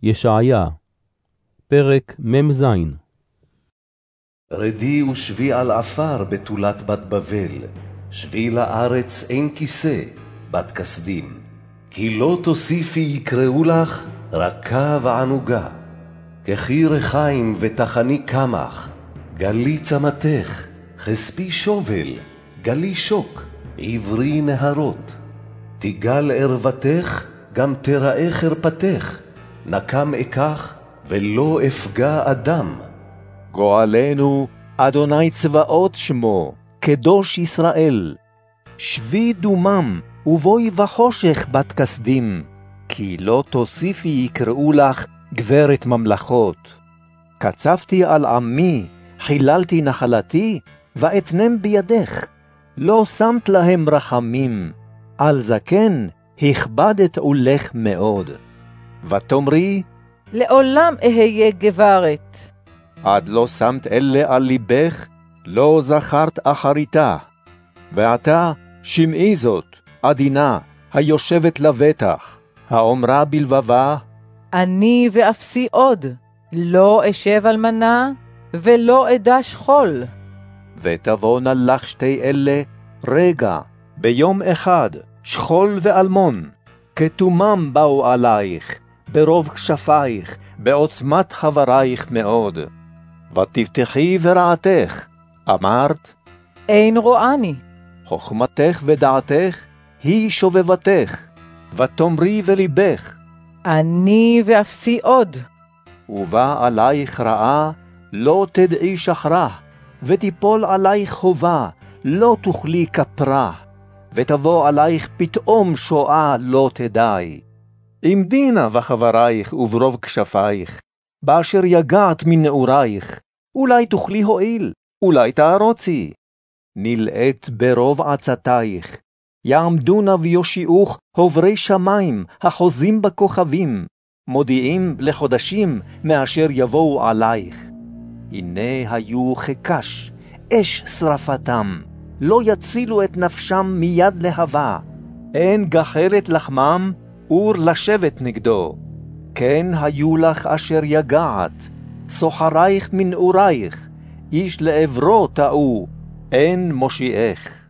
ישעיה, פרק מ"ז. רדי ושבי על עפר בתולת בת בבל, שבי לארץ אין כיסא, בת כסדים. כי לא תוסיפי יקראו לך רכה וענוגה. קחי רחיים ותחני קמח, גלי צמתך, חספי שובל, גלי שוק, עברי נהרות. תיגל ערוותך, גם תראה חרפתך, נקם אקח ולא אפגע אדם. גואלנו, אדוני צבאות שמו, קדוש ישראל. שבי דומם, ובואי בחושך בת כסדים, כי לא תוסיפי יקראו לך גברת ממלכות. קצפתי על עמי, חיללתי נחלתי, ואתנם בידך. לא שמת להם רחמים, על זקן הכבדת עולך מאוד. ותאמרי, לעולם אהיה גברת. עד לא שמת אלה על ליבך, לא זכרת אחריתה. ועתה שמעי זאת, עדינה, היושבת לבטח, האומרה בלבבה, אני ואפסי עוד, לא אשב אלמנה, ולא אדע שכול. ותבואנה לך שתי אלה, רגע, ביום אחד, שכול ואלמון, כתומם באו עלייך, ברוב כשפייך, בעוצמת חברייך מאוד. ותבטחי ורעתך, אמרת, אין רואני. חוכמתך ודעתך היא שובבתך, ותאמרי וליבך, אני ואפסי עוד. ובא עלייך רעה, לא תדעי שחרה, ותיפול עלייך חובה, לא תוכלי כפרה, ותבוא עלייך פתאום שואה לא תדעי. עמדינה וחברייך וברוב כשפייך, באשר יגעת מנעורייך, אולי תוכלי הועיל, אולי תערוצי. נלאת ברוב עצתייך, יעמדונה ויושיעוך עוברי שמיים, החוזים בכוכבים, מודיעים לחודשים מאשר יבואו עלייך. הנה היו חקש, אש שרפתם, לא יצילו את נפשם מיד להבה, אין גחלת לחמם, אור לשבת נגדו. כן היו לך אשר יגעת, סוחרייך מנעורייך, איש לעברו טעו, אין מושיעך.